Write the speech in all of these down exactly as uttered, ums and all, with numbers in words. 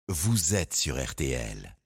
Vous êtes sur R T L.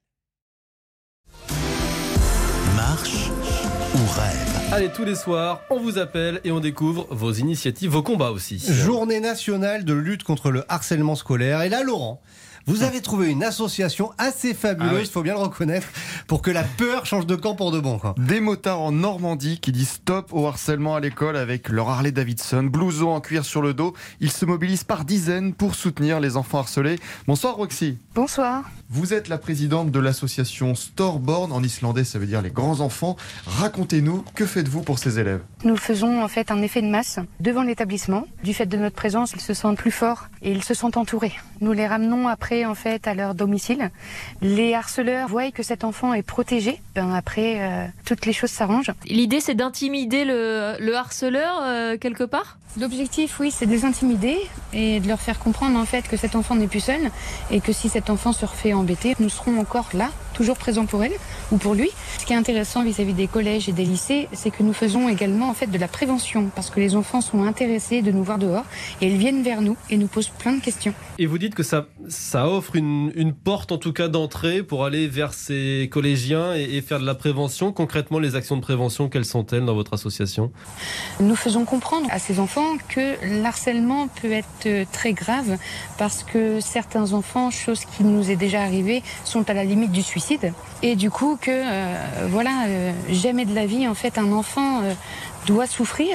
Marche ou rêve? Allez, tous les soirs, on vous appelle et on découvre vos initiatives, vos combats aussi. Journée nationale de lutte contre le harcèlement scolaire. Et là, Laurent, vous avez trouvé une association assez fabuleuse, il ah oui. faut bien le reconnaître, pour que la peur change de camp pour de bon. Quoi. Des motards en Normandie qui disent stop au harcèlement à l'école avec leur Harley Davidson, blouson en cuir sur le dos. Ils se mobilisent par dizaines pour soutenir les enfants harcelés. Bonsoir Roxy. Bonsoir. Vous êtes la présidente de l'association Storborn, en islandais ça veut dire les grands enfants. Racontez-nous, que faites-vous pour ces élèves? Nous faisons en fait un effet de masse devant l'établissement. Du fait de notre présence, ils se sentent plus forts et ils se sentent entourés. Nous les ramenons après en fait à leur domicile. Les harceleurs voient que cet enfant est protégé. Ben après, euh, toutes les choses s'arrangent. L'idée c'est d'intimider le, le harceleur euh, quelque part? L'objectif, oui, c'est de les intimider et de leur faire comprendre en fait que cet enfant n'est plus seul et que si cet enfant se refait embêter, nous serons encore là, toujours présents pour elle ou pour lui. Ce qui est intéressant vis-à-vis des collèges et des lycées, c'est que nous faisons également en fait de la prévention parce que les enfants sont intéressés de nous voir dehors et ils viennent vers nous et nous posent plein de questions. Et vous dites que ça, ça offre une, une porte en tout cas d'entrée pour aller vers ces collégiens et, et faire de la prévention. Concrètement, les actions de prévention, quelles sont-elles dans votre association? Nous faisons comprendre à ces enfants que l'harcèlement peut être très grave parce que certains enfants, chose qui nous est déjà arrivée, sont à la limite du suicide. Et du coup que euh, voilà, euh, jamais de la vie en fait un enfant euh, doit souffrir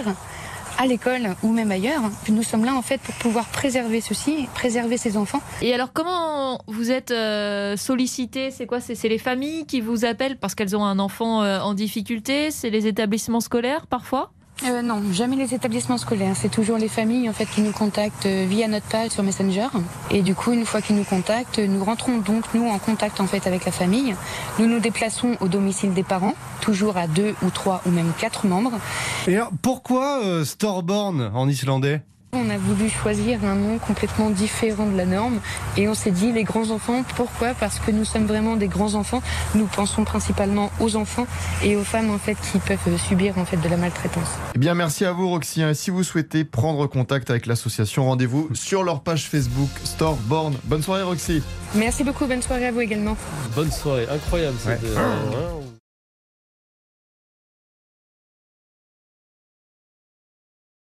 à l'école ou même ailleurs. Nous sommes là en fait pour pouvoir préserver ceci, préserver ces enfants. Et alors comment vous êtes euh, sollicité? C'est quoi? C'est, c'est les familles qui vous appellent parce qu'elles ont un enfant euh, en difficulté? C'est les établissements scolaires parfois? Euh, non, jamais les établissements scolaires. C'est toujours les familles en fait qui nous contactent via notre page sur Messenger. Et du coup, une fois qu'ils nous contactent, nous rentrons donc nous en contact en fait avec la famille. Nous nous déplaçons au domicile des parents, toujours à deux ou trois ou même quatre membres. Et alors, pourquoi euh, Storborn en islandais? On a voulu choisir un nom complètement différent de la norme et on s'est dit les grands enfants. Pourquoi? Parce que nous sommes vraiment des grands enfants. Nous pensons principalement aux enfants et aux femmes en fait qui peuvent subir en fait de la maltraitance. Eh bien merci à vous Roxy. Et si vous souhaitez prendre contact avec l'association, rendez-vous sur leur page Facebook Storborn. Bonne soirée Roxy. Merci beaucoup, bonne soirée à vous également. Bonne soirée, incroyable. Ouais. Cette, euh,